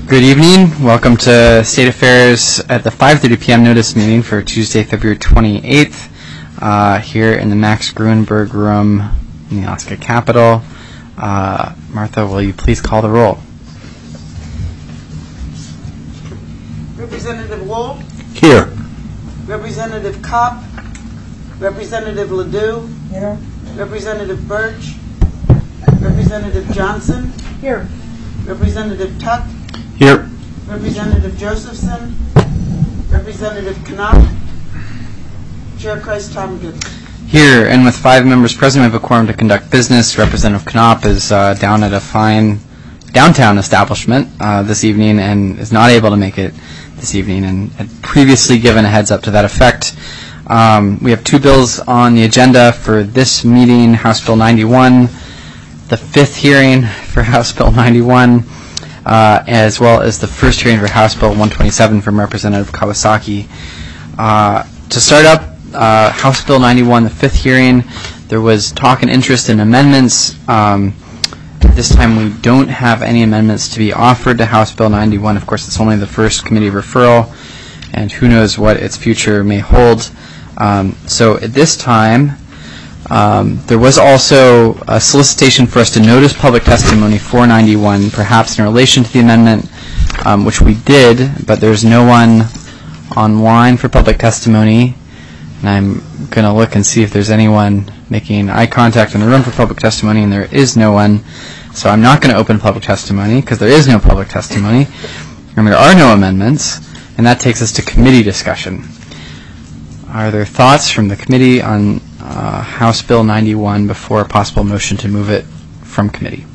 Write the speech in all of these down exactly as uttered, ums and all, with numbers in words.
Good evening. Welcome to State Affairs at the five thirty p m notice meeting for Tuesday, February twenty-eighth, uh, here in the Max Gruenberg Room in the Alaska Capitol. Uh, Martha, will you please call the roll? Representative Wool? Here. Representative Kopp? Representative Ledoux? Here. Representative Birch? Representative Johnson? Here. Representative Tuck? Here. Representative Josephson? Representative Knopf? Chair Christ Tomkin. Here, and with five members present, we have a quorum to conduct business. Representative Knopf is uh, down at a fine downtown establishment uh, this evening and is not able to make it this evening, and had previously given a heads up to that effect. Um, we have two bills on the agenda for this meeting: House Bill ninety-one, the fifth hearing for House Bill ninety-one, uh, as well as the first hearing for House Bill one twenty-seven from Representative Kawasaki. Uh, to start up, uh, House Bill ninety-one, the fifth hearing, there was talk and interest in amendments. Um, this time we don't have any amendments to be offered to House Bill ninety-one. Of course, it's only the first committee referral, and who knows what its future may hold. Um, so at this time, um, there was also a solicitation for us to notice public testimony for ninety-one, perhaps in relation to the amendment, um, which we did, but there's no one online for public testimony. And I'm going to look and see if there's anyone making eye contact in the room for public testimony, and there is no one. So I'm not going to open public testimony because there is no public testimony, and there are no amendments, and that takes us to committee discussion. Are there thoughts from the committee on uh, House Bill ninety-one before a possible motion to move it from committee?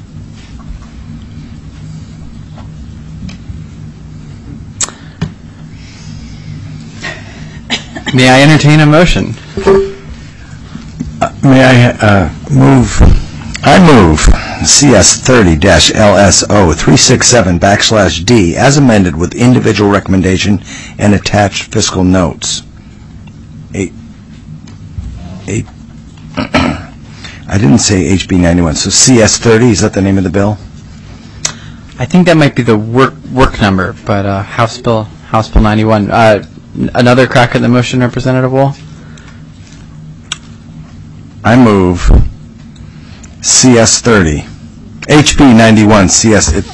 May I entertain a motion? Uh, may I uh, move? I move C S thirty L S O three sixty-seven backslash D as amended with individual recommendation and attached fiscal notes. Eight. Eight. I didn't say H B ninety-one, so C S thirty, is that the name of the bill? I think that might be the work work number, but uh, House Bill House Bill ninety-one. Uh, another crack at the motion, Representative Wool? I move C S thirty. H B ninety-one C S. It,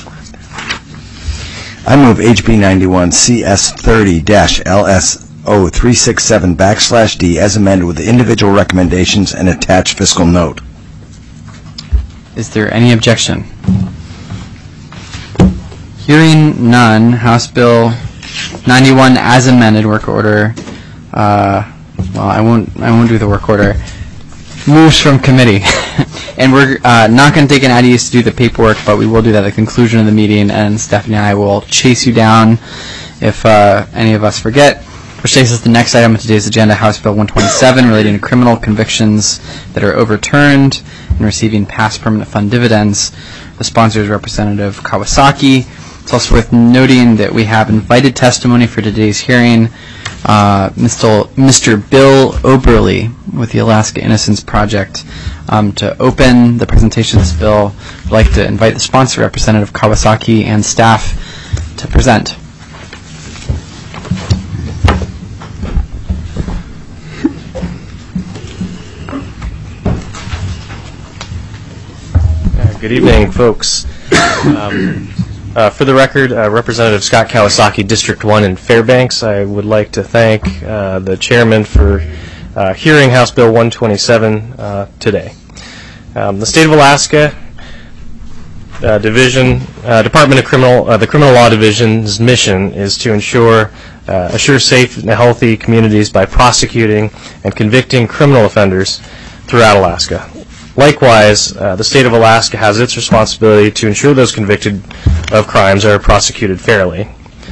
I move H B ninety-one C S thirty L S O three sixty-seven backslash D as amended with the individual recommendations and attached fiscal note. Is there any objection? Hearing none, House Bill ninety-one as amended, work order. Uh, well, I won't. I won't do the work order. Moves from committee, and we're uh, not going to take an I D S to do the paperwork, but we will do that at the conclusion of the meeting, and Stephanie and I will chase you down if uh, any of us forget. Which takes us to the next item on today's agenda, House Bill one twenty-seven, relating to criminal convictions that are overturned and receiving past permanent fund dividends. The sponsor is Representative Kawasaki. It's also worth noting that we have invited testimony for today's hearing. Uh, Mister Mister Bill Oberle with the Alaska Innocence Project. Um, to open the presentation of this bill, I'd like to invite the sponsor, Representative Kawasaki, and staff to present. Good evening, folks. Um, uh, for the record, uh, Representative Scott Kawasaki, District one in Fairbanks. I would like to thank uh, the chairman for uh, hearing House Bill one twenty-seven uh, today. Um, the State of Alaska uh, Division, uh, Department of Criminal, uh, the Criminal Law Division's mission is to ensure uh, assure safe and healthy communities by prosecuting and convicting criminal offenders throughout Alaska. Likewise, uh, the state of Alaska has its responsibility to ensure those convicted of crimes are prosecuted fairly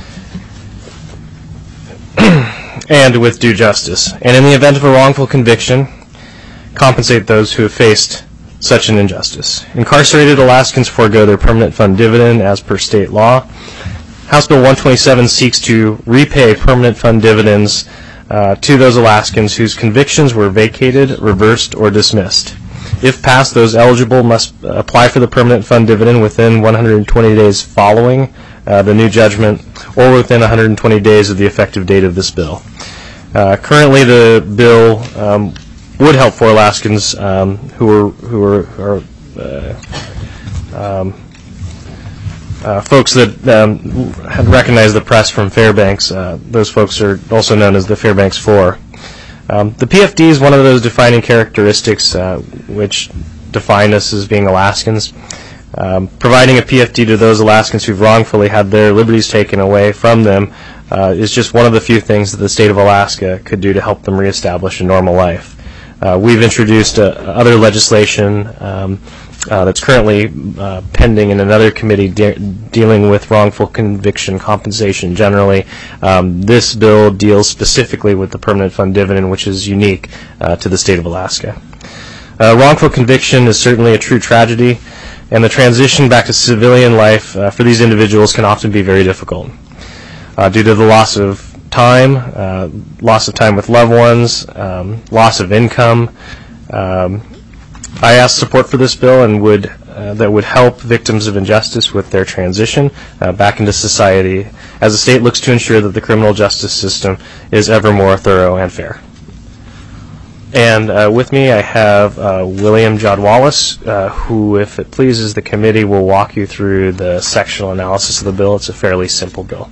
and with due justice, and in the event of a wrongful conviction, compensate those who have faced such an injustice. Incarcerated Alaskans forego their permanent fund dividend as per state law. House Bill one twenty-seven seeks to repay permanent fund dividends uh, to those Alaskans whose convictions were vacated, reversed, or dismissed. If passed, those eligible must apply for the permanent fund dividend within one hundred twenty days following uh, the new judgment, or within one hundred twenty days of the effective date of this bill. Uh, currently, the bill um, would help four Alaskans um, who are who are, are uh, um, uh, folks that um, had recognized the press from Fairbanks. Uh, those folks are also known as the Fairbanks Four. Um, the P F D is one of those defining characteristics uh, which define us as being Alaskans. Um, providing a P F D to those Alaskans who've wrongfully had their liberties taken away from them uh, is just one of the few things that the state of Alaska could do to help them reestablish a normal life. Uh, we've introduced uh, other legislation um, uh, that's currently uh, pending in another committee de- dealing with wrongful conviction compensation generally. Um, this bill deals specifically with the permanent fund dividend, which is unique uh, to the state of Alaska. Uh, wrongful conviction is certainly a true tragedy, and the transition back to civilian life uh, for these individuals can often be very difficult uh, due to the loss of time, uh, loss of time with loved ones, um, loss of income. Um, I asked support for this bill and would uh, that would help victims of injustice with their transition uh, back into society as the state looks to ensure that the criminal justice system is ever more thorough and fair. And uh, with me I have uh, William Jodwalis, uh, who, if it pleases the committee, will walk you through the sectional analysis of the bill. It's a fairly simple bill.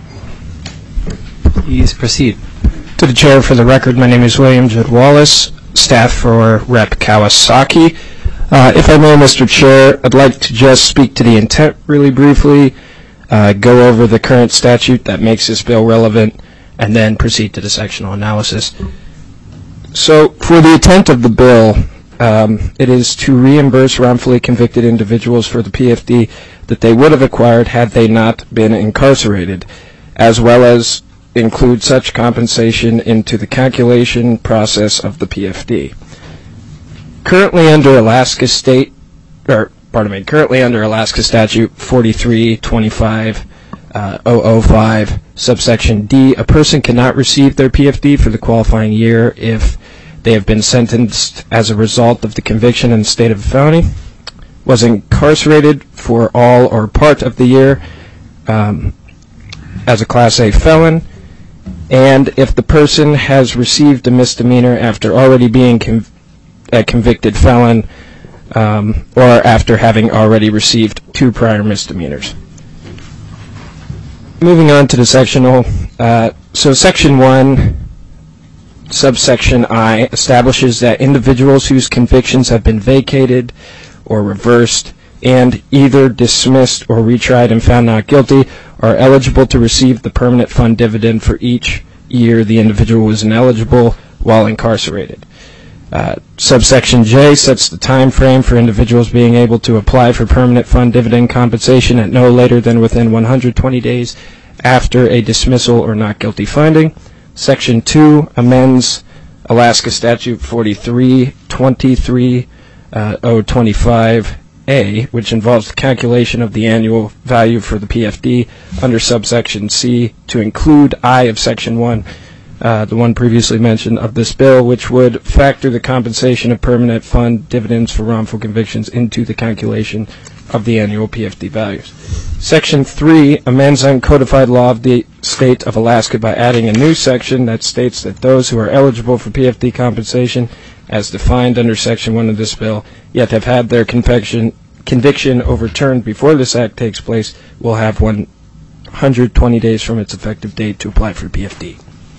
Please proceed. To the chair, for the record, my name is William Jodwalis, staff for Representative Kawasaki. Uh, if I may, Mister Chair, I'd like to just speak to the intent really briefly, uh, go over the current statute that makes this bill relevant, and then proceed to the sectional analysis. So, for the intent of the bill, um, it is to reimburse wrongfully convicted individuals for the P F D that they would have acquired had they not been incarcerated, as well as include such compensation into the calculation process of the P F D. Currently under Alaska State, or pardon me, currently under Alaska Statute forty-three twenty-five oh five, subsection D, a person cannot receive their P F D for the qualifying year if they have been sentenced as a result of the conviction in the state of a felony, was incarcerated for all or part of the year um, as a Class A felon, and if the person has received a misdemeanor after already being conv- a convicted felon um, or after having already received two prior misdemeanors. Moving on to the sectional, uh, so Section one, subsection I, establishes that individuals whose convictions have been vacated or reversed and either dismissed or retried and found not guilty are eligible to receive the permanent fund dividend for each year the individual was ineligible while incarcerated. Uh, subsection J sets the time frame for individuals being able to apply for permanent fund dividend compensation at no later than within one hundred twenty days after a dismissal or not guilty finding. Section two amends Alaska Statute forty-three twenty-three oh twenty-five A, which involves the calculation of the annual value for the P F D under subsection C to include I of Section one, uh, the one previously mentioned of this bill, which would factor the compensation of permanent fund dividends for wrongful convictions into the calculation of the annual P F D values. Section three amends uncodified law of the state of Alaska by adding a new section that states that those who are eligible for P F D compensation as defined under Section one of this bill, yet have had their conviction, conviction overturned before this act takes place, will have one hundred twenty days from its effective date to apply for P F D.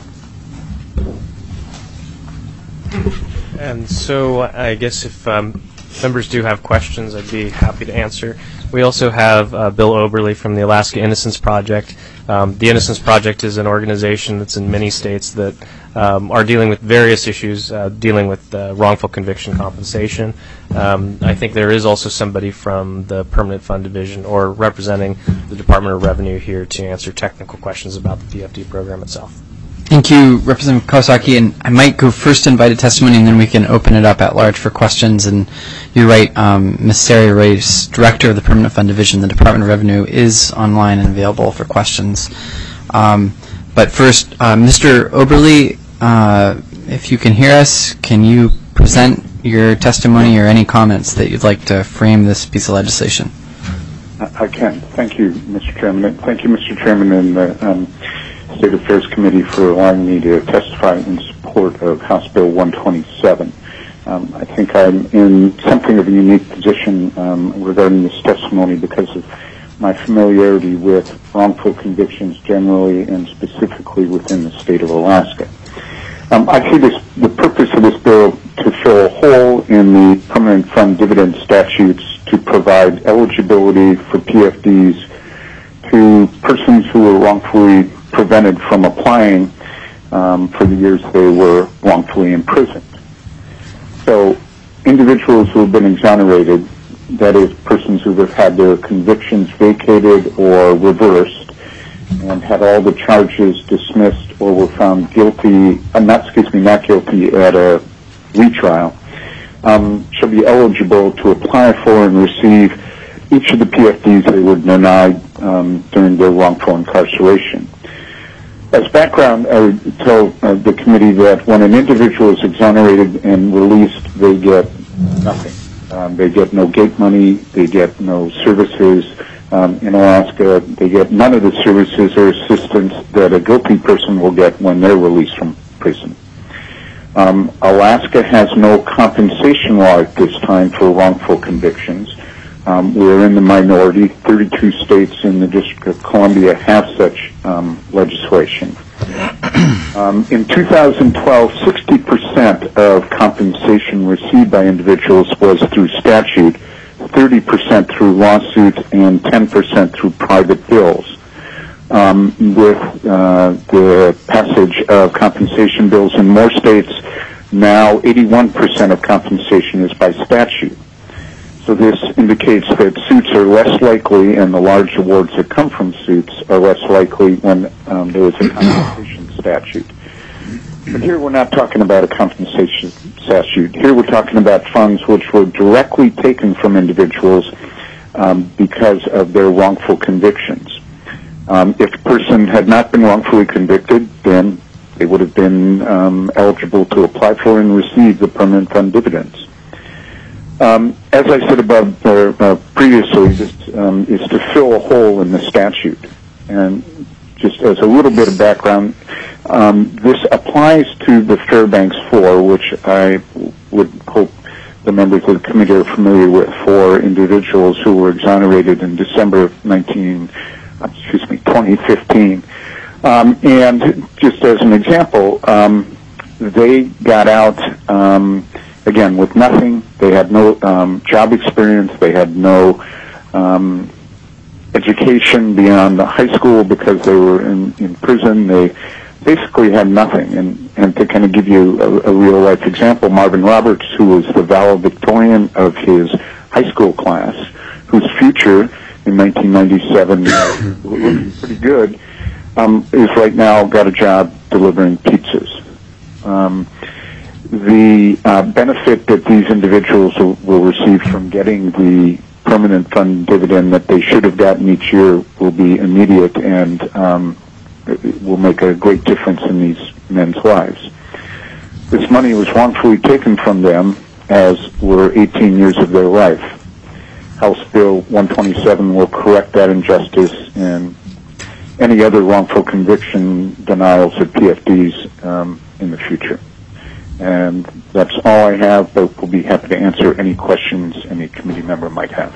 And so I guess if um, members do have questions, I'd be happy to answer. We also have uh, Bill Oberle from the Alaska Innocence Project. Um, the Innocence Project is an organization that's in many states that um, are dealing with various issues, uh, dealing with uh, wrongful conviction compensation. Um, I think there is also somebody from the Permanent Fund Division or representing the Department of Revenue here to answer technical questions about the P F D program itself. Thank you, Representative Kawasaki. And I might go first to invited testimony, and then we can open it up at large for questions. And you're right, um, Miz Sari Reyes, Director of the Permanent Fund Division, the Department of Revenue, is online and available for questions. Um, but first, uh, Mister Oberle, uh, if you can hear us, can you present your testimony or any comments that you'd like to frame this piece of legislation. I can. Thank you, Mister Chairman. Thank you, Mister Chairman, and the um, State Affairs Committee for allowing me to testify in support of House Bill one twenty-seven. Um, I think I'm in something of a unique position um, regarding this testimony because of my familiarity with wrongful convictions generally and specifically within the state of Alaska. Um, I see this, the purpose of this bill to fill a hole in the permanent fund dividend statutes to provide eligibility for P F Ds to persons who were wrongfully prevented from applying um, for the years they were wrongfully imprisoned. So individuals who have been exonerated, that is, persons who have had their convictions vacated or reversed and had all the charges dismissed or were found guilty, uh, not, excuse me, not guilty at a retrial, um, shall be eligible to apply for and receive each of the P F Ds they were denied um, during their wrongful incarceration. As background, I would tell uh, the committee that when an individual is exonerated and released, they get nothing. Um, they get no gate money, they get no services. Um, in Alaska, they get none of the services or assistance that a guilty person will get when they're released from prison. Um, Alaska has no compensation law at this time for wrongful convictions. Um, we're in the minority. thirty-two states in the District of Columbia have such um, legislation. Um, in two thousand twelve, sixty percent of compensation received by individuals was through statute, thirty percent through lawsuits, and ten percent through private bills. Um, with uh, the passage of compensation bills in more states, now eighty-one percent of compensation is by statute. So this indicates that suits are less likely, and the large awards that come from suits are less likely when um, there is a compensation statute. But here we're not talking about a compensation statute. Here we're talking about funds which were directly taken from individuals um, because of their wrongful convictions. Um, if a person had not been wrongfully convicted, then they would have been um, eligible to apply for and receive the permanent fund dividends. Um, as I said above uh, uh, previously, this um, is to fill a hole in the statute. And just as a little bit of background, um, this applies to the Fairbanks Four, which I would hope the members of the committee are familiar with, for individuals who were exonerated in December of nineteen, excuse me, twenty fifteen. Um, and just as an example, um, they got out. Um, Again, with nothing. They had no um, job experience. They had no um, education beyond the high school because they were in, in prison. They basically had nothing. And, and to kind of give you a, a real-life example, Marvin Roberts, who was the valedictorian of his high school class, whose future in nineteen ninety-seven was looking pretty good, um, is right now got a job delivering pizzas. Um, The uh, benefit that these individuals will, will receive from getting the permanent fund dividend that they should have gotten each year will be immediate and um, will make a great difference in these men's lives. This money was wrongfully taken from them, as were eighteen years of their life. House Bill one twenty-seven will correct that injustice and any other wrongful conviction denials of P F Ds um, in the future. And that's all I have, but we'll be happy to answer any questions any committee member might have.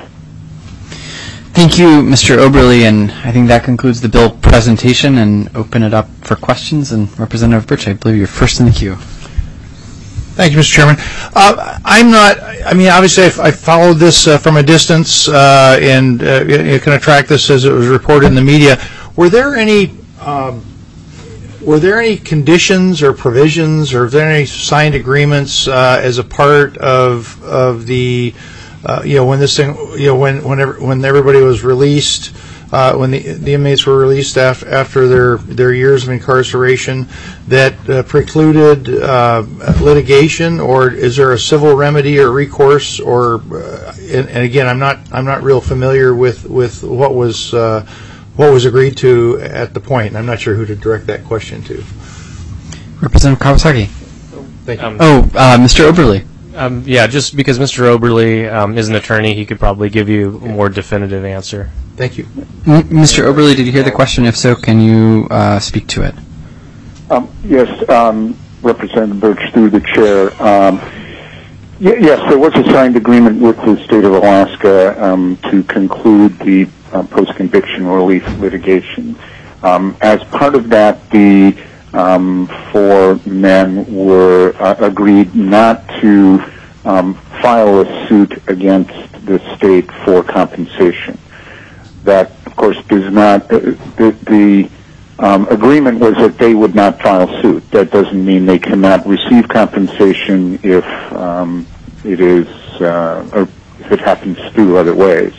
Thank you, Mister Oberle, and I think that concludes the bill presentation and open it up for questions. And Representative Birch, I believe you're first in the queue. Thank you, Mister Chairman. Uh, I'm not, I mean, obviously I've, I followed this uh, from a distance uh, and uh, you can track this as it was reported in the media. Were there any um, Were there any conditions or provisions, or were there any signed agreements uh, as a part of of the, uh, you know, when this thing, you know, when whenever when everybody was released, uh, when the the inmates were released after after their their years of incarceration, that uh, precluded uh, litigation, or is there a civil remedy or recourse, or uh, and, and again, I'm not I'm not real familiar with with what was. Uh, What was agreed to at the point? I'm not sure who to direct that question to. Representative Kawasaki. Thank you. Um, Oh, uh, Mister Oberle. Um, yeah, just because Mister Oberle um, is an attorney, he could probably give you a more definitive answer. Thank you. M- Mister Oberle, did you hear the question? If so, can you uh, speak to it? Um, yes, um, Representative Birch, through the chair. Um, y- yes, there was a signed agreement with the state of Alaska um, to conclude the uh, post-conviction relief litigation. Um, as part of that, the um, four men were uh, agreed not to um, file a suit against the state for compensation. That, of course, does not, uh, the, the um, agreement was that they would not file suit. That doesn't mean they cannot receive compensation if um, it is, uh, or if it happens through other ways.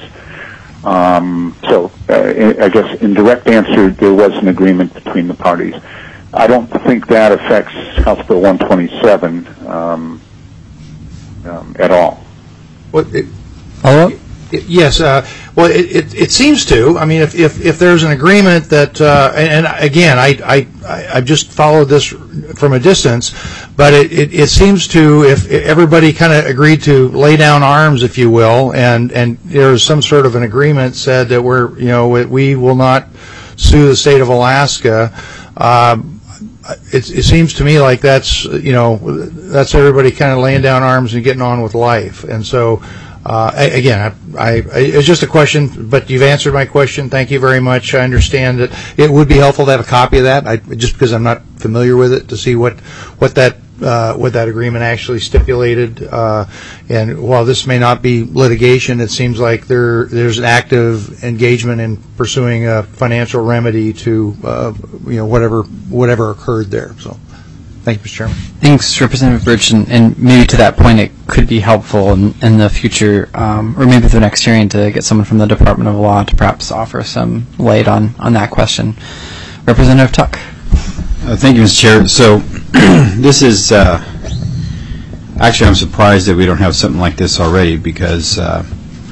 Um, so, uh, I guess in direct answer, there was an agreement between the parties. I don't think that affects House Bill one twenty-seven um, um, at all. What, it, Follow-up? it, yes. Uh, well, it, it, it seems to. I mean, if, if, if there's an agreement that, uh, and, and again, I, I, I I've just followed this from a distance, but it, it, it seems to, if everybody kind of agreed to lay down arms, if you will, and, and there's some sort of an agreement said that we're, you know, we will not sue the state of Alaska. Um, It, it seems to me like that's, you know, that's everybody kind of laying down arms and getting on with life. And so, uh, I, again, I, I, it's just a question, but you've answered my question. Thank you very much. I understand that it would be helpful to have a copy of that, I, just because I'm not familiar with it, to see what, what that, uh, what that agreement actually stipulated. Uh, and while this may not be litigation, it seems like there, there's an active engagement in pursuing a financial remedy to, uh, you know, whatever, whatever occurred there. So, thank you, Mister Chairman. Thanks, Representative Birch, and, and maybe to that point, it could be helpful in, in the future, um, or maybe the next hearing, to get someone from the Department of Law to perhaps offer some light on, on that question. Representative Tuck. Uh, thank you, Mister Chair. So this is, uh, actually I'm surprised that we don't have something like this already, because uh,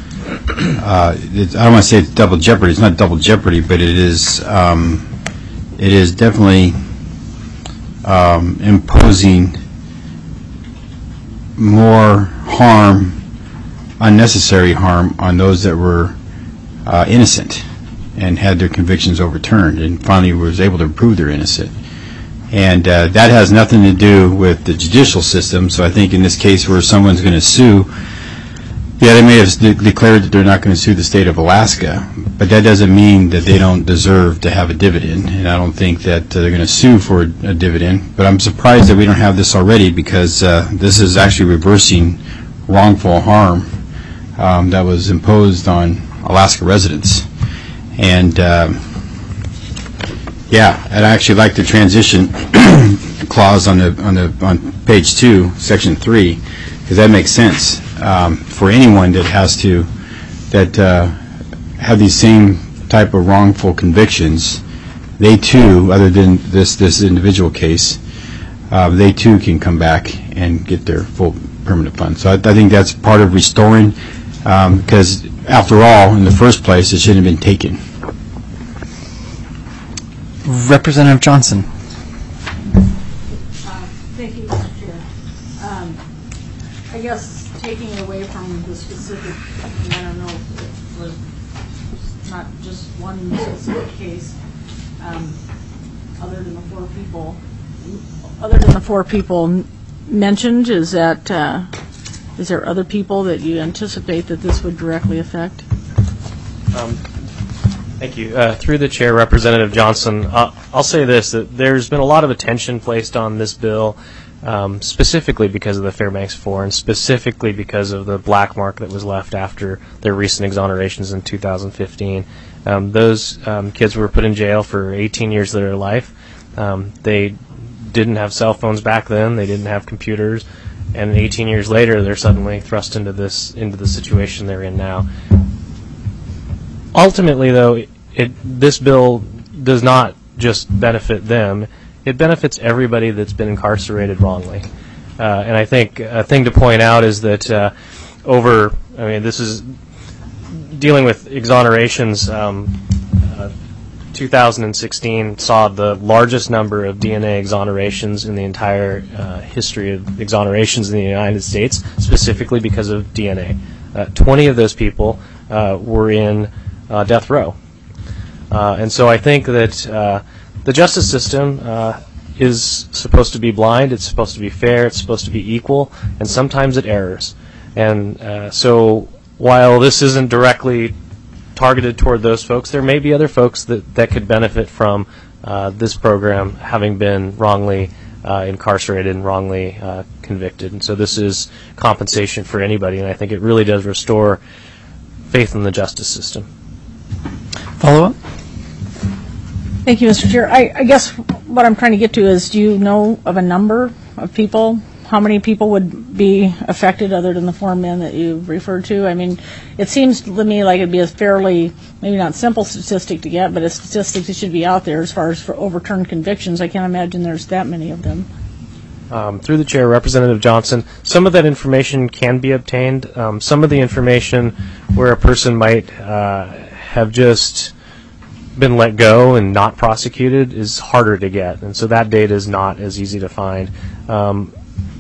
uh, it, I don't want to say it's double jeopardy. It's not double jeopardy, but it is, um, it is definitely um, imposing more harm, unnecessary harm, on those that were uh, innocent and had their convictions overturned and finally was able to prove they're innocent. And uh, that has nothing to do with the judicial system. So I think in this case where someone's going to sue, yeah, they may have de- declared that they're not going to sue the state of Alaska, but that doesn't mean that they don't deserve to have a dividend. And I don't think that uh, they're going to sue for a, a dividend. But I'm surprised that we don't have this already, because uh, this is actually reversing wrongful harm um, that was imposed on Alaska residents. And uh, yeah, I'd actually like the transition clause on the on the on page two, section three, because that makes sense um, for anyone that has to that uh, have these same type of wrongful convictions. They too, other than this this individual case, uh, they too can come back and get their full permanent funds. So I, I think that's part of restoring, because um, after all, in the first place, it shouldn't have been taken. Representative Johnson. Uh, thank you, Mister Chair. Um, I guess taking away from the specific, and I don't know if it was not just one specific case, um, other than the four people, other than the four people mentioned, is that uh, is there other people that you anticipate that this would directly affect? Um, Thank you. Uh, through the chair, Representative Johnson, uh, I'll say this, that there's been a lot of attention placed on this bill, um, specifically because of the Fairbanks Four, and specifically because of the black mark that was left after their recent exonerations in two thousand fifteen. Um, those um, kids were put in jail for eighteen years of their life. Um, they didn't have cell phones back then. They didn't have computers. And eighteen years later, they're suddenly thrust into this into the situation they're in now. Ultimately, though, it, this bill does not just benefit them. It benefits everybody that's been incarcerated wrongly. Uh, and I think a thing to point out is that uh, over, I mean, this is dealing with exonerations. Um, uh, two thousand sixteen saw the largest number of D N A exonerations in the entire uh, history of exonerations in the United States, specifically because of D N A. Uh, twenty of those people uh, were in uh, death row. Uh, and so I think that uh, the justice system uh, is supposed to be blind, it's supposed to be fair, it's supposed to be equal, and sometimes it errs. And uh, so while this isn't directly targeted toward those folks, there may be other folks that, that could benefit from uh, this program having been wrongly uh, incarcerated and wrongly uh, convicted. And so this is compensation for anybody, and I think it really does restore faith in the justice system. Follow up? Thank you, Mister Chair. I, I guess what I'm trying to get to is, do you know of a number of people? How many people would be affected other than the four men that you referred to? I mean, it seems to me like it'd be a fairly, maybe not simple statistic to get, but a statistic that should be out there as far as for overturned convictions. I can't imagine there's that many of them. Um, through the chair, Representative Johnson, some of that information can be obtained. Um, some of the information where a person might uh, have just been let go and not prosecuted is harder to get, and so that data is not as easy to find. Um,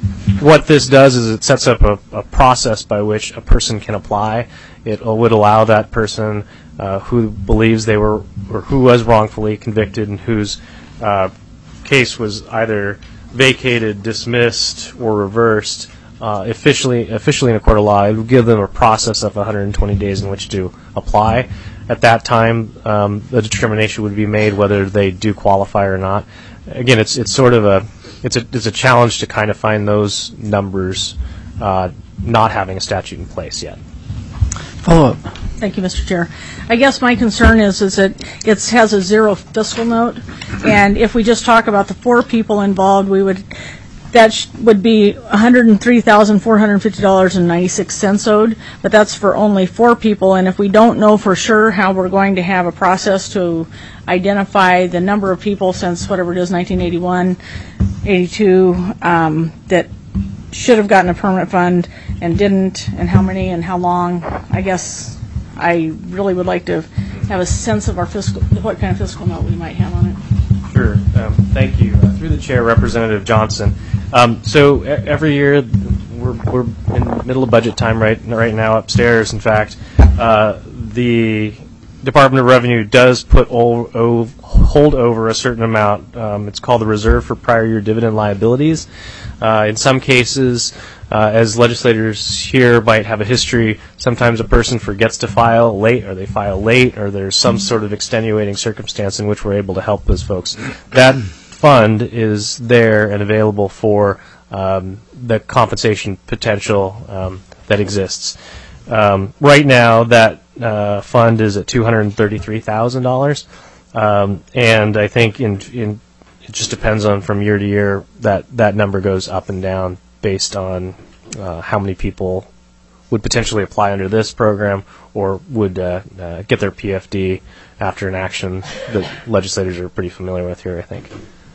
what this does is it sets up a, a process by which a person can apply. It would allow that person uh, who believes they were, or who was wrongfully convicted and whose uh, case was either vacated, dismissed, or reversed, uh, officially officially in a court of law. It would give them a process of one hundred twenty days in which to apply. At that time, um, the determination would be made whether they do qualify or not. Again, it's it's sort of a it's a it's a challenge to kind of find those numbers, uh, not having a statute in place yet. Follow up. Thank you, Mister Chair. I guess my concern is is that it has a zero fiscal note, and if we just talk about the four people involved, we would that sh- would be one hundred three thousand four hundred fifty dollars and ninety-six cents owed, but that's for only four people, and if we don't know for sure how we're going to have a process to identify the number of people since whatever it is, nineteen eighty-one, eighty-two, um, that should have gotten a permanent fund and didn't, and how many and how long, I guess I really would like to have a sense of our fiscal, what kind of fiscal note we might have on it. Sure. Um, thank you. Uh, through the chair, Representative Johnson. Um, so e- every year, we're, we're in the middle of budget time right right now upstairs. In fact, uh, the Department of Revenue does put ol- o- hold over a certain amount. Um, it's called the Reserve for Prior Year Dividend Liabilities. Uh, in some cases, uh, as legislators here might have a history, sometimes a person forgets to file late, or they file late, or there's some sort of extenuating circumstance in which we're able to help those folks. That fund is there and available for um, the compensation potential um, that exists. Um, right now, that uh, fund is at two hundred thirty-three thousand dollars, um, and I think in, in it just depends on from year to year that that number goes up and down based on uh, how many people would potentially apply under this program or would uh, uh, get their P F D after an action that legislators are pretty familiar with here, I think.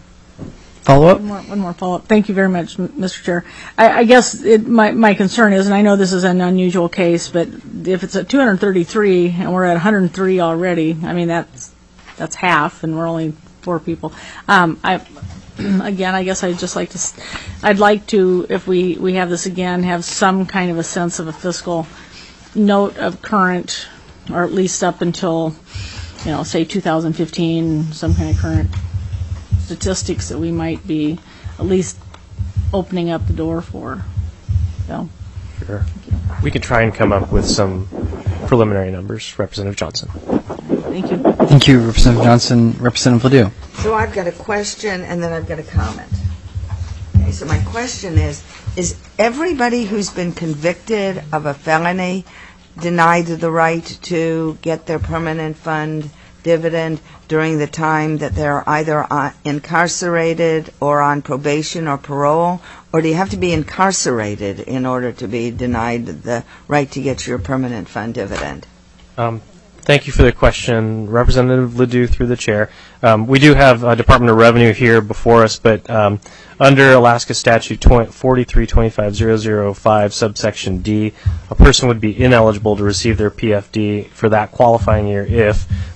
Follow up? One more, one more follow-up. Thank you very much, M- Mister Chair. I, I guess it, my, my concern is, and I know this is an unusual case, but if it's at two hundred thirty-three and we're at one hundred three already, I mean, that's that's half, and we're only four people. Um, I, again, I guess I'd just like to, s- I'd like to, if we, we have this again, have some kind of a sense of a fiscal note of current, or at least up until, you know, say two thousand fifteen, some kind of current statistics that we might be at least opening up the door for. So, Sure. We can try and come up with some preliminary numbers, Representative Johnson. thank you. Thank you, Representative Johnson. Representative Ledoux. So I've got a question and then I've got a comment. Okay, so my question is, is everybody who's been convicted of a felony denied the right to get their permanent fund dividend during the time that they're either uh, incarcerated or on probation or parole? Or do you have to be incarcerated in order to be denied the right to get your permanent fund dividend? Um, thank you for the question, Representative Ledoux, through the chair. Um, we do have uh, Department of Revenue here before us, but um, under Alaska Statute forty-three twenty-five thousand five, subsection D, a person would be ineligible to receive their P F D for that qualifying year if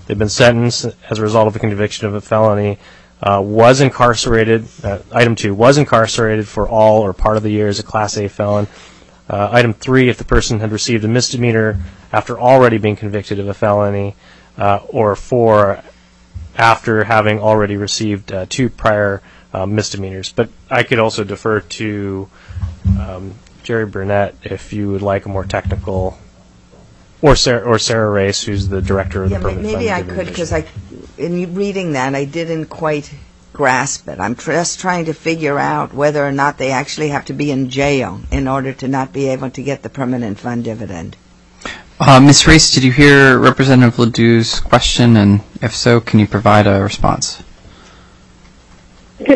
they've been sentenced as a result of a conviction of a felony, uh, was incarcerated, uh, item two, was incarcerated for all or part of the year as a Class A felon. Uh, item three, if the person had received a misdemeanor after already being convicted of a felony, uh, or four, after having already received uh, two prior uh, misdemeanors. But I could also defer to um, Jerry Burnett if you would like a more technical, or Sarah, or Sarah Race, who's the director of Yeah, the Permanent maybe Fund I could, because I, in reading that, I didn't quite grasp it. I'm just trying to figure out whether or not they actually have to be in jail in order to not be able to get the permanent fund dividend. Uh, Miz Race, did you hear Representative Ledoux's question? And if so, can you provide a response? For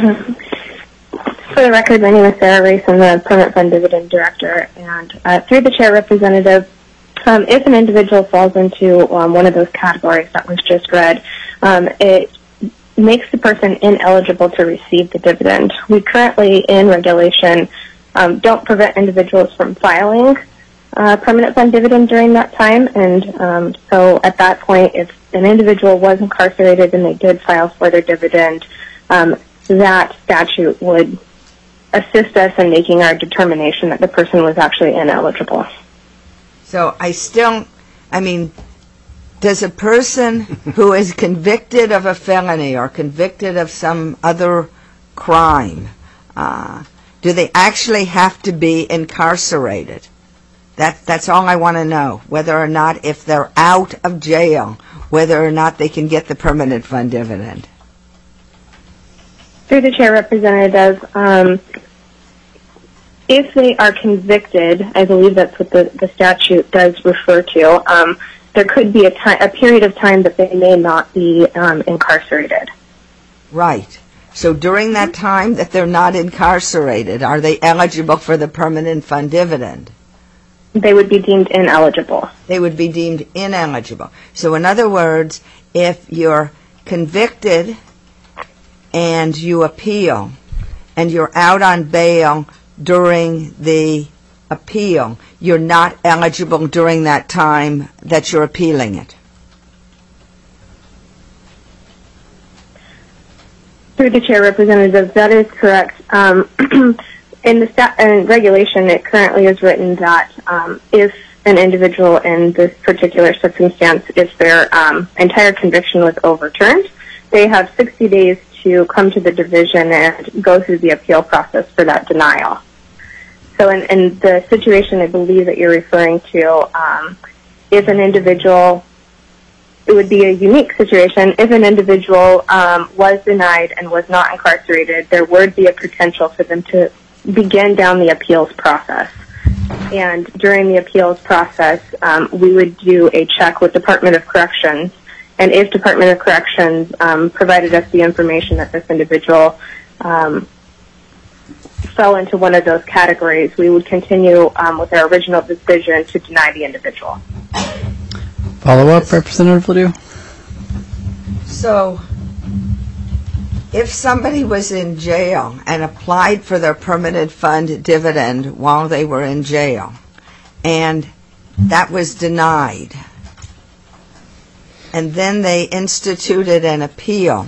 the record, my name is Sarah Race. I'm the Permanent Fund Dividend Director. And uh, through the Chair, Representative, um, if an individual falls into um, one of those categories that was just read, um, it makes the person ineligible to receive the dividend. We currently, in regulation, um, don't prevent individuals from filing uh, permanent fund dividend during that time, and um, so at that point, if an individual was incarcerated and they did file for their dividend, um, that statute would assist us in making our determination that the person was actually ineligible. So I still, I mean, does a person who is convicted of a felony or convicted of some other crime, uh, do they actually have to be incarcerated? That, that's all I want to know, whether or not, if they're out of jail, whether or not they can get the permanent fund dividend. Through the Chair, Representative, um, if they are convicted, I believe that's what the, the statute does refer to, um, there could be a, time, a period of time that they may not be um, incarcerated. Right. So during that time that they're not incarcerated, are they eligible for the permanent fund dividend? They would be deemed ineligible. They would be deemed ineligible. So in other words, if you're convicted and you appeal and you're out on bail during the appeal, you're not eligible during that time that you're appealing it. Through the Chair, Representative, that is correct. Um, in the sta- in regulation, it currently is written that um, if an individual in this particular circumstance, if their um, entire conviction was overturned, they have sixty days to come to the division and go through the appeal process for that denial. So in, in the situation I believe that you're referring to, um, if an individual, it would be a unique situation. If an individual um, was denied and was not incarcerated, there would be a potential for them to begin down the appeals process. And during the appeals process, um, we would do a check with Department of Corrections. And if Department of Corrections um, provided us the information that this individual um, fell into one of those categories, we would continue um, with our original decision to deny the individual. Follow-up, Representative Ledoux? So if somebody was in jail and applied for their permanent fund dividend while they were in jail, and that was denied, and then they instituted an appeal,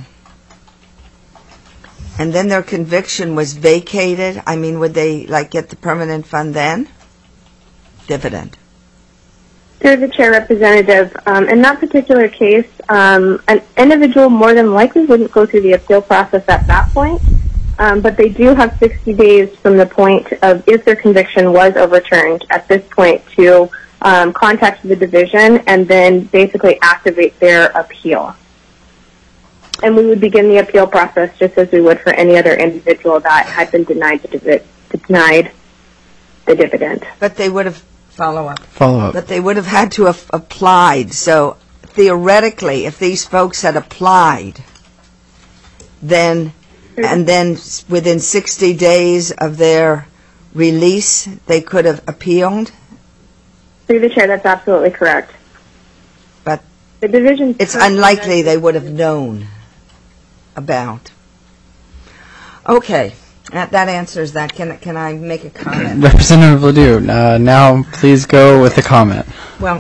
and then their conviction was vacated, I mean, would they, like, get the permanent fund then? Dividend. Through the Chair, Representative, um, in that particular case, um, an individual more than likely wouldn't go through the appeal process at that point, um, but they do have sixty days from the point of if their conviction was overturned at this point to um, contact the division and then basically activate their appeal. And we would begin the appeal process just as we would for any other individual that had been denied the, divi- denied the dividend. But they would have, follow up. Follow up. But they would have had to have applied. So theoretically, if these folks had applied, then, and then within sixty days of their release, they could have appealed? Through the Chair, that's absolutely correct. But the division, it's unlikely they would have known about. Okay, that, that answers that. Can can I make a comment? Representative Ledoux, uh, now please go with the comment. Well,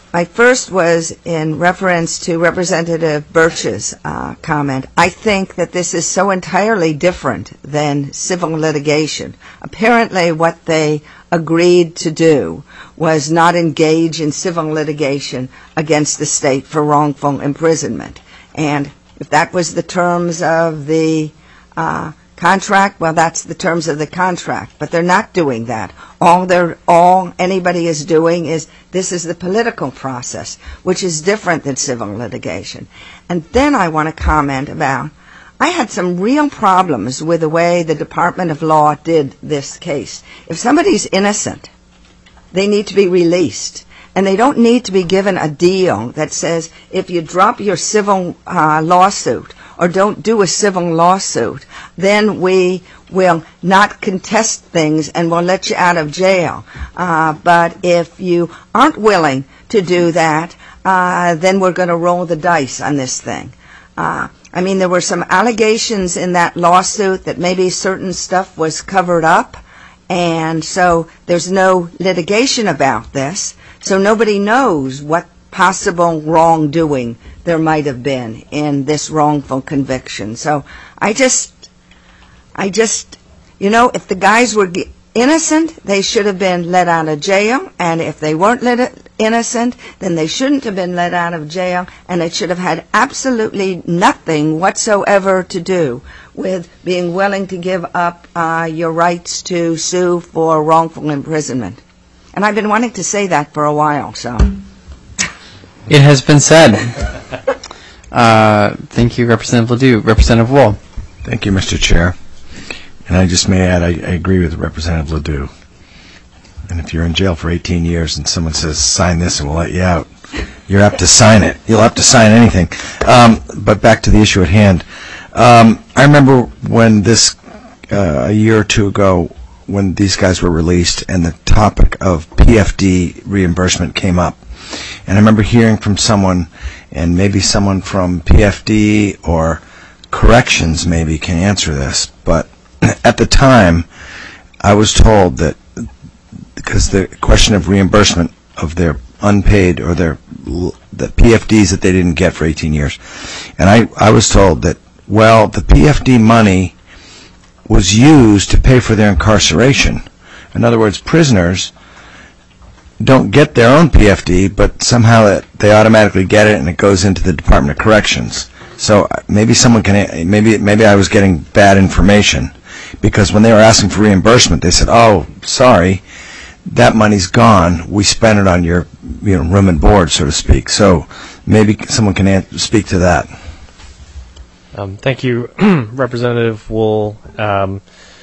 my first was in reference to Representative Birch's uh, comment. I think that this is so entirely different than civil litigation. Apparently what they agreed to do was not engage in civil litigation against the state for wrongful imprisonment. And if that was the terms of the uh, contract, well, that's the terms of the contract. But they're not doing that. All they're, all anybody is doing is this is the political process, which is different than civil litigation. And then I want to comment about, I had some real problems with the way the Department of Law did this case. If somebody's innocent, they need to be released. And they don't need to be given a deal that says if you drop your civil uh, lawsuit or don't do a civil lawsuit, then we will not contest things and we'll let you out of jail. Uh, but if you aren't willing to do that, uh, then we're going to roll the dice on this thing. Uh, I mean, there were some allegations in that lawsuit that maybe certain stuff was covered up, and so there's no litigation about this. So nobody knows what possible wrongdoing there might have been in this wrongful conviction. So I just, I just, you know, if the guys were innocent, they should have been let out of jail. And if they weren't let innocent, then they shouldn't have been let out of jail. And it should have had absolutely nothing whatsoever to do with being willing to give up uh, your rights to sue for wrongful imprisonment. And I've been wanting to say that for a while, so. It has been said. Uh, thank you, Representative Ledoux. Representative Wool. Thank you, Mister Chair. And I just may add, I, I agree with Representative Ledoux. And if you're in jail for eighteen years and someone says, sign this and we'll let you out, you're apt to sign it. You'll have to sign anything. Um, but back to the issue at hand. Um, I remember when this, uh, a year or two ago, when these guys were released and the topic of P F D reimbursement came up. And I remember hearing from someone, and maybe someone from P F D or corrections maybe can answer this, but at the time I was told that because the question of reimbursement of their unpaid or their the P F Ds that they didn't get for eighteen years, and I, I was told that, well, the P F D money was used to pay for their incarceration. In other words, prisoners don't get their own P F D, but somehow it, they automatically get it and it goes into the Department of Corrections. So maybe someone can, maybe maybe I was getting bad information, because when they were asking for reimbursement, they said, oh, sorry, that money's gone. We spent it on your, you know, room and board, so to speak. So maybe someone can an- speak to that. Um, thank you, Representative Wool. Um,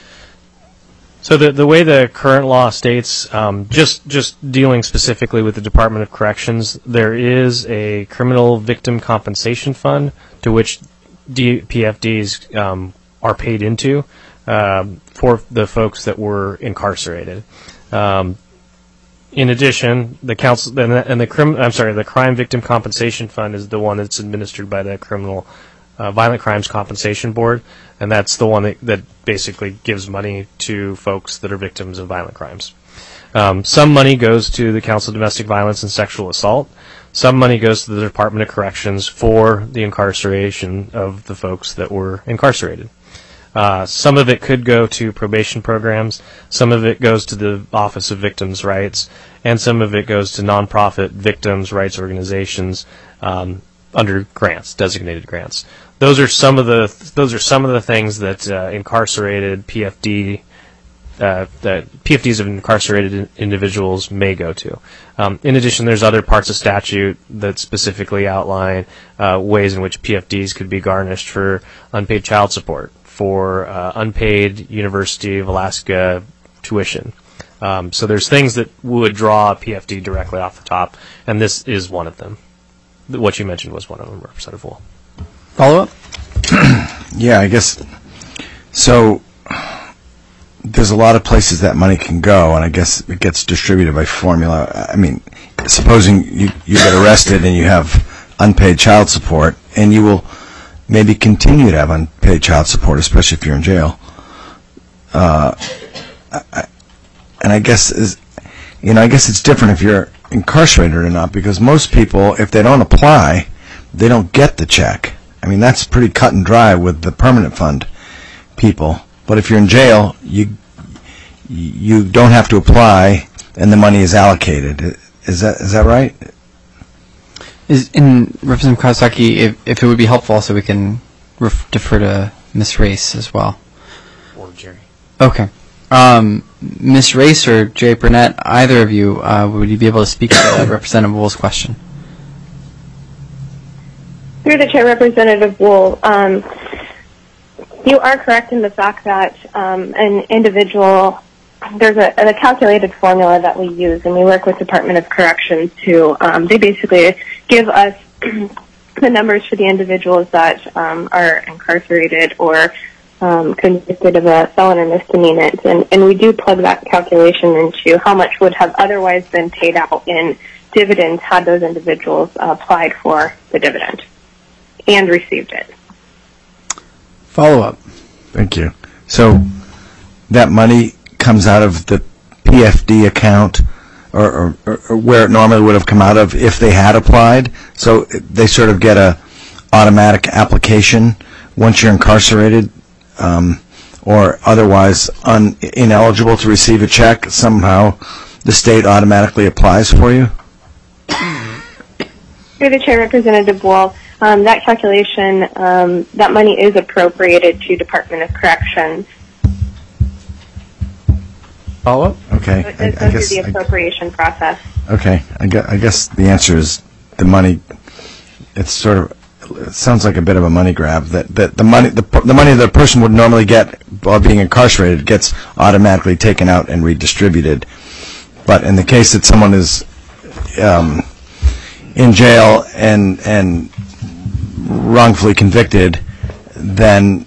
so the the way the current law states, um, just just dealing specifically with the Department of Corrections, there is a criminal victim compensation fund to which D- P F Ds um, are paid into um, for the folks that were incarcerated. Um, in addition, the council and the, and the crim, I'm sorry, the Crime Victim Compensation Fund is the one that's administered by the Criminal Uh, Violent Crimes Compensation Board, and that's the one that, that basically gives money to folks that are victims of violent crimes. Um, some money goes to the Council of Domestic Violence and Sexual Assault. Some money goes to the Department of Corrections for the incarceration of the folks that were incarcerated. Uh, some of it could go to probation programs, some of it goes to the Office of Victims' Rights, and some of it goes to nonprofit victims' rights organizations um, under grants, designated grants. Those are some of the those are some of the things that uh, incarcerated P F D uh, that P F Ds of incarcerated in- individuals may go to. Um, in addition, there's other parts of statute that specifically outline uh, ways in which P F Ds could be garnished for unpaid child support, for uh, unpaid University of Alaska tuition. Um, so there's things that would draw a P F D directly off the top, and this is one of them. What you mentioned was one of them, Representative Wool. Follow up? Yeah, I guess. So there's a lot of places that money can go, and I guess it gets distributed by formula. I mean, supposing you, you get arrested and you have unpaid child support, and you will maybe continue to have unpaid child support, especially if you're in jail. Uh, I, and I guess is, you know, I guess it's different if you're incarcerated or not, because most people, if they don't apply, they don't get the check. I mean, that's pretty cut and dry with the permanent fund people. But if you're in jail, you you don't have to apply, and the money is allocated. Is that is that right? Is in Representative Kawasaki, if, if it would be helpful, also we can ref- defer to Miz Race as well. Or Jerry. Okay. Um, Miz Race or Jerry Burnett, either of you, uh, would you be able to speak to Representative Wool's question? Through the chair, Representative Wool, um, you are correct in the fact that um, an individual, there's a, a calculated formula that we use, and we work with Department of Corrections to, um, they basically give us the numbers for the individuals that um, are incarcerated or um, convicted of a felon or misdemeanor, and, and we do plug that calculation into how much would have otherwise been paid out in dividends had those individuals uh, applied for the dividend and received it. Follow up. Thank you. So that money comes out of the P F D account, or, or, or where it normally would have come out of if they had applied. So they sort of get a automatic application once you're incarcerated, um, or otherwise un- ineligible to receive a check. Somehow the state automatically applies for you. Through the chair, Representative Wall, um, that calculation, um, that money is appropriated to Department of Corrections. Follow up? Okay. So it I, does I go guess. through the appropriation I, process. okay. I guess, I guess the answer is the money. It's sort of. It sounds like a bit of a money grab. That, that the money the, the money that a person would normally get while being incarcerated gets automatically taken out and redistributed. But in the case that someone is um, in jail and and wrongfully convicted, then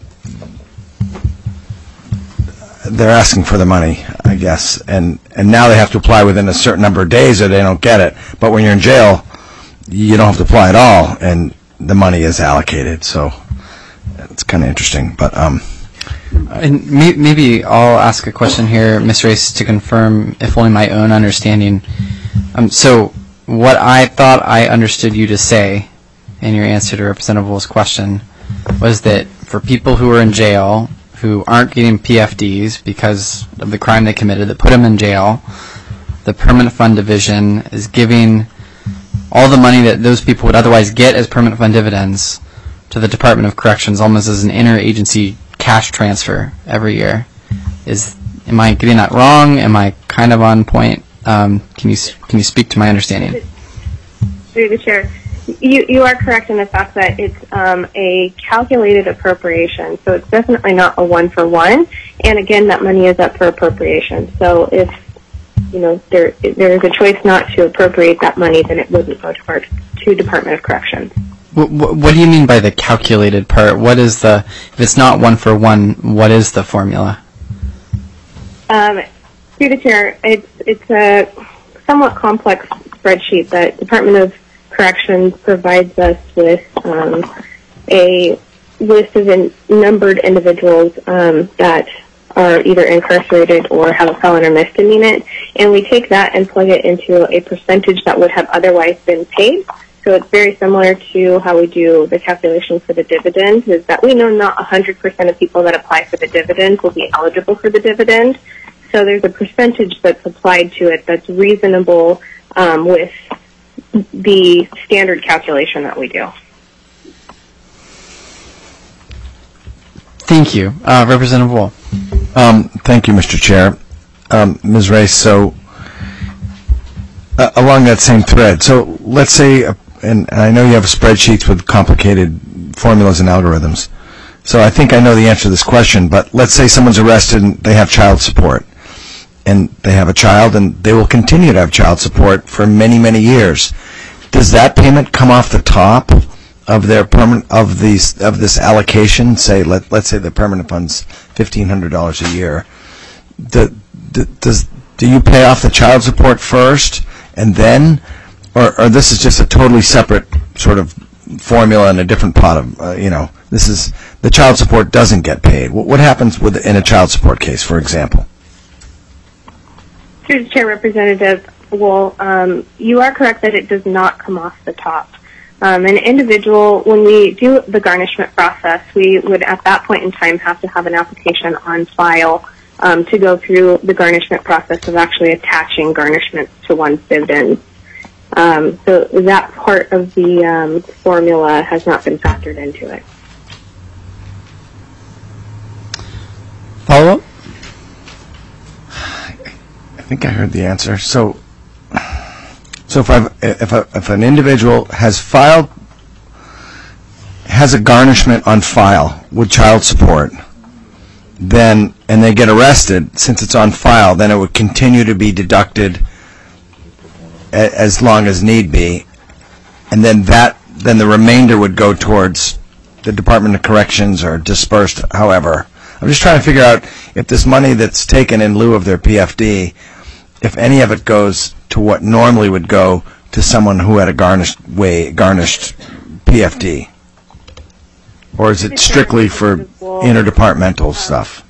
they're asking for the money, I guess, and and now they have to apply within a certain number of days or they don't get it. But when you're in jail, you don't have to apply at all, and the money is allocated. So it's kind of interesting. But um, And may- maybe I'll ask a question here, Miz Race, to confirm, if only my own understanding. Um, so what I thought I understood you to say in your answer to Representative Wool's question was that for people who are in jail who aren't getting P F Ds because of the crime they committed that put them in jail, the Permanent Fund Division is giving all the money that those people would otherwise get as permanent fund dividends to the Department of Corrections almost as an interagency cash transfer every year. Is am I getting that wrong? Am I kind of on point? Um, can you can you speak to my understanding? Through the chair, you you are correct in the fact that it's um, a calculated appropriation, so it's definitely not a one for one. And again, that money is up for appropriation. So if you know there there is a choice not to appropriate that money, then it wouldn't go to part to Department of Corrections. What, what, what do you mean by the calculated part? What is the, if it's not one for one, what is the formula? Um, through the chair, it's it's a somewhat complex spreadsheet that Department of Corrections provides us with um, a list of in, numbered individuals um, that are either incarcerated or have a felon or misdemeanor, and we take that and plug it into a percentage that would have otherwise been paid. So it's very similar to how we do the calculation for the dividend, is that we know not one hundred percent of people that apply for the dividend will be eligible for the dividend. So there's a percentage that's applied to it that's reasonable um, with the standard calculation that we do. Thank you. Uh, Representative Wool. Um, thank you, Mister Chair. Um, Miz Race, so uh, along that same thread, so let's say, uh, and, and I know you have spreadsheets with complicated formulas and algorithms, so I think I know the answer to this question, but let's say someone's arrested and they have child support, and they have a child and they will continue to have child support for many, many years. Does that payment come off the top of their permanent of these of this allocation? Say, let let's say the permanent fund's fifteen hundred dollars a year. The, the, does do you pay off the child support first and then, or or this is just a totally separate sort of formula and a different pot of uh, you know this is the child support doesn't get paid. What what happens with in a child support case, for example? Through the chair, Representative, Well, um, you are correct that it does not come off the top. Um, an individual, when we do the garnishment process, we would at that point in time have to have an application on file um, to go through the garnishment process of actually attaching garnishments to one's dividends. Um, so that part of the um, formula has not been factored into it. Follow up? I think I heard the answer. So, so if I've, if a, if an individual has filed, has a garnishment on file with child support, then and they get arrested, since it's on file, then it would continue to be deducted a, as long as need be, and then that then the remainder would go towards the Department of Corrections or dispersed. However, I'm just trying to figure out if this money that's taken in lieu of their P F D, if any of it goes to what normally would go to someone who had a garnished way garnished P F D, or is it strictly for interdepartmental stuff?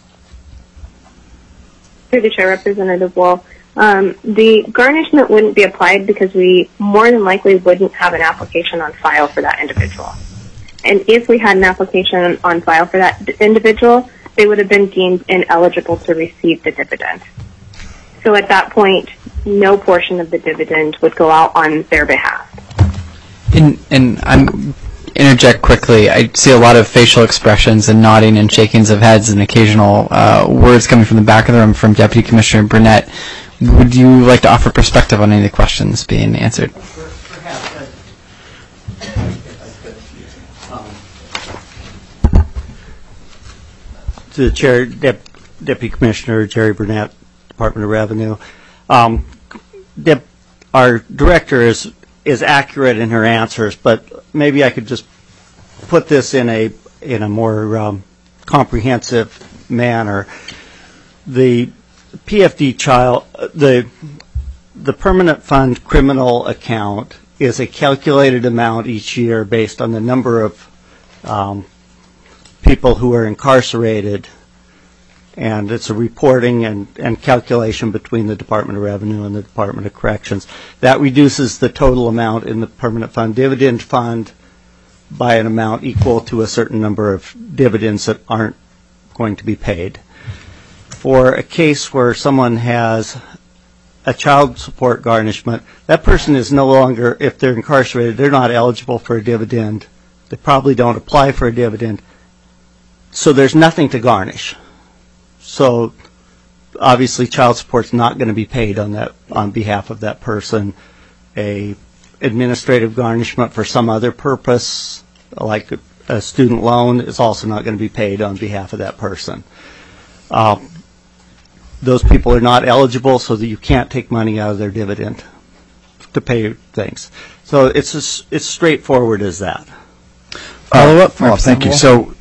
Through the Chair, Representative Wall, um, the garnishment wouldn't be applied because we more than likely wouldn't have an application on file for that individual. And if we had an application on file for that d- individual, they would have been deemed ineligible to receive the dividend. So at that point, no portion of the dividend would go out on their behalf. And, and I'm interject quickly. I see a lot of facial expressions and nodding and shakings of heads and occasional uh, words coming from the back of the room from Deputy Commissioner Burnett. Would you like to offer perspective on any of the questions being answered? To the Chair, Dep- Deputy Commissioner Jerry Burnett, Department of Revenue. Um, Dep- our director is is accurate in her answers, but maybe I could just put this in a in a more um, comprehensive manner. The P F D child, the the permanent fund criminal account is a calculated amount each year based on the number of um, people who are incarcerated, and it's a reporting and, and calculation between the Department of Revenue and the Department of Corrections. That reduces the total amount in the permanent fund dividend fund by an amount equal to a certain number of dividends that aren't going to be paid. For a case where someone has a child support garnishment, that person is no longer, if they're incarcerated, they're not eligible for a dividend. They probably don't apply for a dividend. So there's nothing to garnish. So obviously child support's not going to be paid on that on behalf of that person. A administrative garnishment for some other purpose, like a, a student loan, is also not going to be paid on behalf of that person. Uh, those people are not eligible, so that you can't take money out of their dividend to pay things. So it's as, it's straightforward as that. Follow up? Follow up. Thank you. So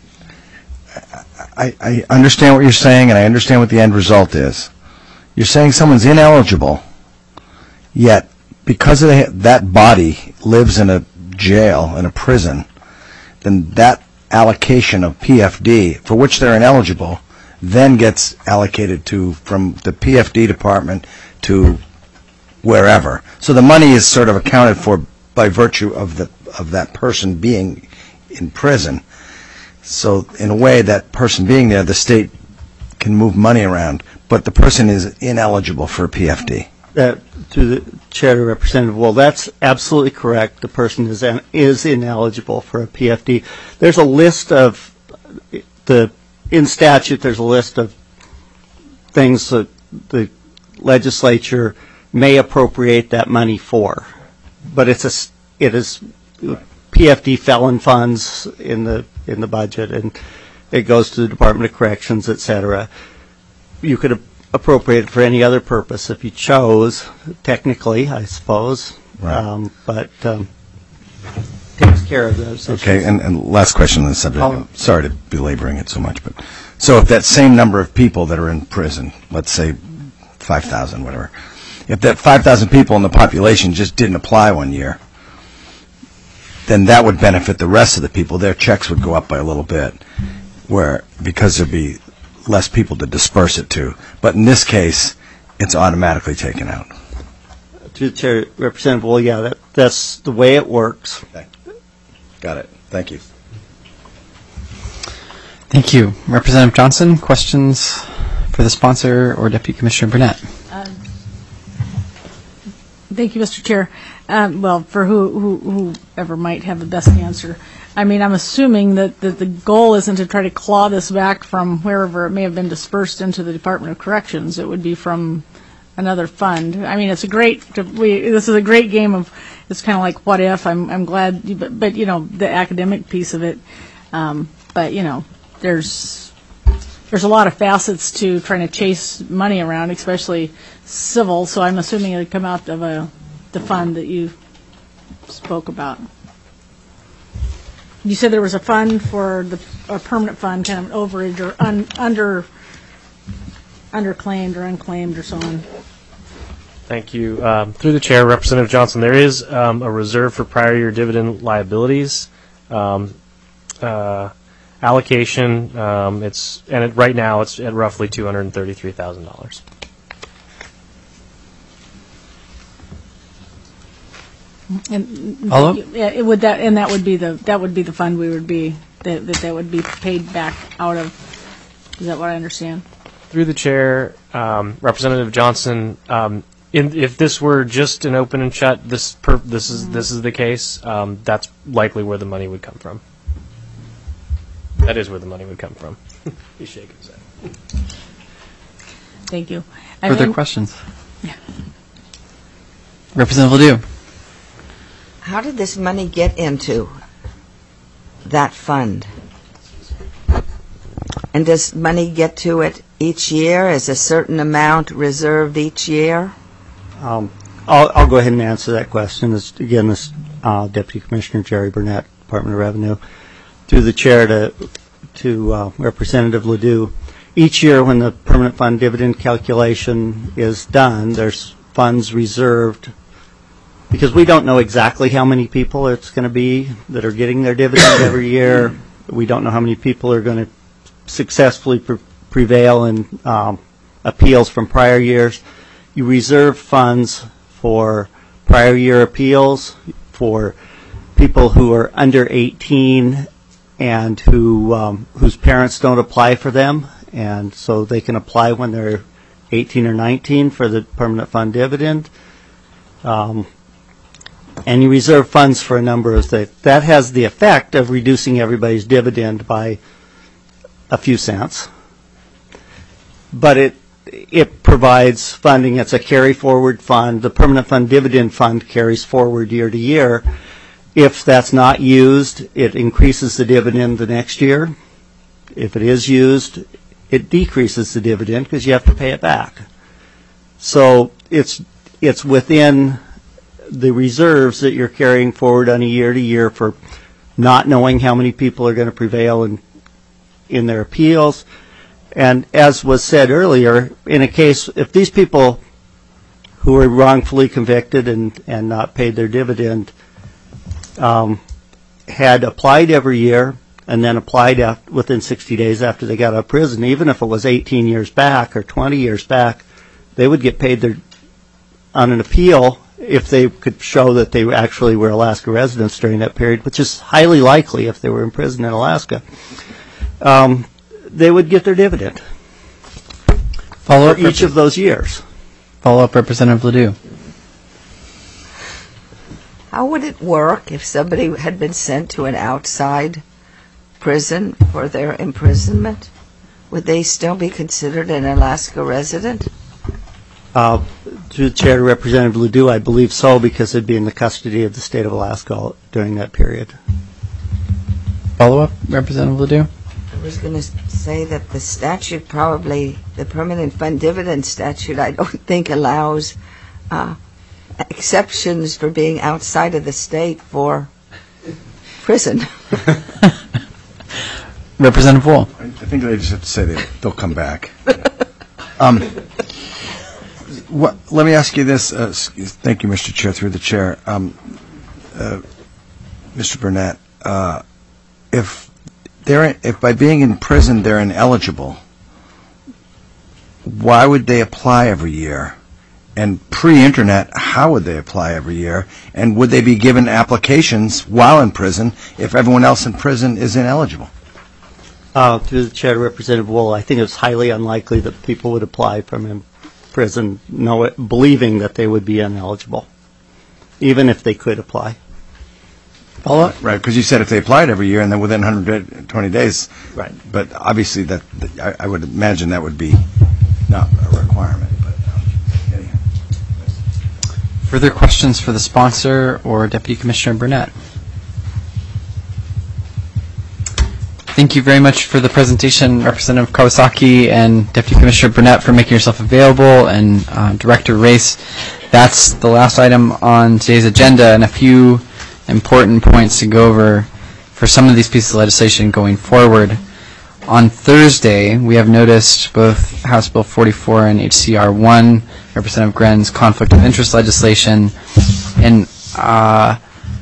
I, I understand what you're saying, and I understand what the end result is. You're saying someone's ineligible, yet because of the, that body lives in a jail, in a prison, then that allocation of P F D, for which they're ineligible, then gets allocated to from the P F D department to wherever. So the money is sort of accounted for by virtue of the of that person being in prison. So in a way, that person being there, the state can move money around, but the person is ineligible for a P F D. That, to the Chair, Representative, well, that's absolutely correct. The person is an, is ineligible for a P F D. There's a list of the in statute. There's a list of things that the legislature may appropriate that money for, but it's a it is P F D felon funds in the in the budget, and it goes to the Department of Corrections, et cetera. You could appropriate it for any other purpose if you chose, technically, I suppose. Right. Um, but um, takes care of those issues. Okay, and, and last question on the subject. I'm sorry to be belaboring it so much, but so if that same number of people that are in prison, let's say five thousand, whatever, if that five thousand people in the population just didn't apply one year, then that would benefit the rest of the people. Their checks would go up by a little bit, where because there'd be less people to disperse it to. But in this case, it's automatically taken out. To the Chair, Representative Wool, yeah, that, that's the way it works. Okay. Got it. Thank you. Thank you. Representative Johnson, questions for the sponsor or Deputy Commissioner Burnett? Um, Thank you, Mister Chair. Um, well, for who, who, whoever might have the best answer. I mean, I'm assuming that, that the goal isn't to try to claw this back from wherever it may have been dispersed into the Department of Corrections. It would be from another fund. I mean, it's a great, we, this is a great game of, it's kind of like what if. I'm, I'm glad, you, but, but, you know, the academic piece of it. Um, but, you know, there's, there's a lot of facets to trying to chase money around, especially civil. So I'm assuming it would come out of a, the fund that you spoke about. You said there was a fund for the, a permanent fund, kind of an overage or un, under, underclaimed or unclaimed or so on. Thank you. Um, through the chair, Representative Johnson, there is um, a reserve for prior year dividend liabilities um, uh, allocation. Um, it's and it, right now it's at roughly two hundred thirty-three thousand dollars. And Hello? yeah, it would that and that would be the that would be the fund we would be that that, that would be paid back out of. Is that what I understand? Through the chair, um, Representative Johnson, um, in, if this were just an open and shut, this per, this is this is the case. Um, that's likely where the money would come from. That is where the money would come from. He's shaking his head. Thank you. Further and, questions? Yeah. Representative Ledoux. How did this money get into that fund? And does money get to it each year? Is a certain amount reserved each year? Um, I'll, I'll go ahead and answer that question. This, again, this uh, Deputy Commissioner Jerry Burnett, Department of Revenue. Through the chair to, to uh, Representative Ledoux, each year when the permanent fund dividend calculation is done, there's funds reserved because we don't know exactly how many people it's going to be that are getting their dividend every year. We don't know how many people are going to successfully pre- prevail in um, appeals from prior years. You reserve funds for prior year appeals, for people who are under eighteen and who um, whose parents don't apply for them, and so they can apply when they're eighteen or nineteen for the permanent fund dividend. Um, and you reserve funds for a number of things. That has the effect of reducing everybody's dividend by a few cents. But it it provides funding. It's a carry forward fund. The permanent fund dividend fund carries forward year to year. If that's not used, it increases the dividend the next year. If it is used, it decreases the dividend because you have to pay it back. So it's it's within the reserves that you're carrying forward on a year to year for not knowing how many people are going to prevail in in their appeals. And as was said earlier, in a case, if these people who were wrongfully convicted and, and not paid their dividend um, had applied every year and then applied after, within sixty days after they got out of prison, even if it was eighteen years back or twenty years back, they would get paid their on an appeal if they could show that they actually were Alaska residents during that period, which is highly likely if they were in prison in Alaska. Um, they would get their dividend Follow for each of those years. Follow up, Representative Ledoux. How would it work if somebody had been sent to an outside prison for their imprisonment? Would they still be considered an Alaska resident? Uh, through the chair to Representative Ledoux, I believe so, because they'd be in the custody of the state of Alaska during that period. Follow up, Representative Ledoux. I was going to say that the statute probably, the permanent fund dividend statute, I don't think allows uh, exceptions for being outside of the state for prison. Representative Wool. I think they just have to say they, they'll come back. um, what, let me ask you this. Uh, thank you, Mister Chair, through the chair. Um, uh, Mister Burnett, uh, if they're if by being in prison they're ineligible, why would they apply every year? And pre-internet, how would they apply every year? And would they be given applications while in prison if everyone else in prison is ineligible? Uh, through the chair to Representative Wool, I think it's highly unlikely that people would apply from in prison know, believing that they would be ineligible, even if they could apply. Follow up? Right, because you said if they applied every year and then within one hundred twenty days. Right. But obviously, that, that I, I would imagine that would be not a requirement. But um, anyhow. Further questions for the sponsor or Deputy Commissioner Burnett? Thank you very much for the presentation, Representative Kawasaki and Deputy Commissioner Burnett, for making yourself available, and uh, Director Race. That's the last item on today's agenda, and a few important points to go over for some of these pieces of legislation going forward. On Thursday, we have noticed both House Bill forty-four and H C R one, Representative Gren's conflict of interest legislation, and uh,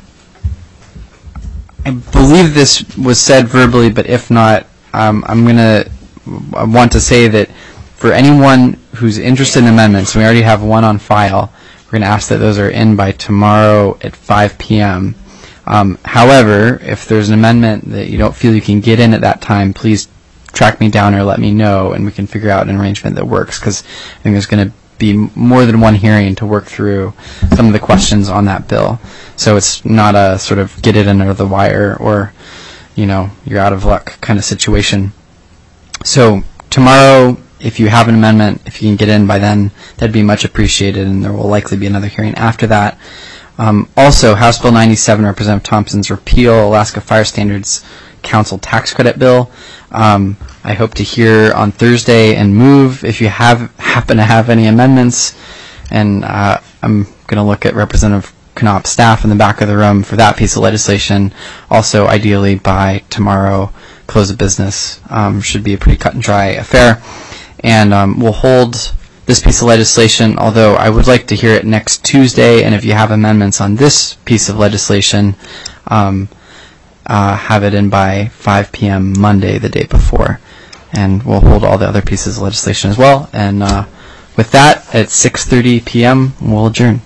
I believe this was said verbally, but if not, um, I'm going to I want to say that for anyone who's interested in amendments, we already have one on file. We're going to ask that those are in by tomorrow at five p.m. Um, however, if there's an amendment that you don't feel you can get in at that time, please track me down or let me know, and we can figure out an arrangement that works, because I think there's going to be more than one hearing to work through some of the questions on that bill. So it's not a sort of get it under the wire or, you know, you're out of luck kind of situation. So tomorrow, if you have an amendment, if you can get in by then, that'd be much appreciated, and there will likely be another hearing after that. Um, also, House Bill ninety-seven, Representative Thompson's repeal Alaska Fire Standards Council tax credit bill. Um, I hope to hear on Thursday and move if you have happen to have any amendments. And uh, I'm going to look at Representative Knopp's staff in the back of the room for that piece of legislation. Also, ideally by tomorrow, close of business. Um, should be a pretty cut and dry affair. And um, we'll hold this piece of legislation, although I would like to hear it next Tuesday. And if you have amendments on this piece of legislation, um, uh, have it in by five p.m. Monday, the day before. And we'll hold all the other pieces of legislation as well. And uh, with that, at six thirty p.m., we'll adjourn.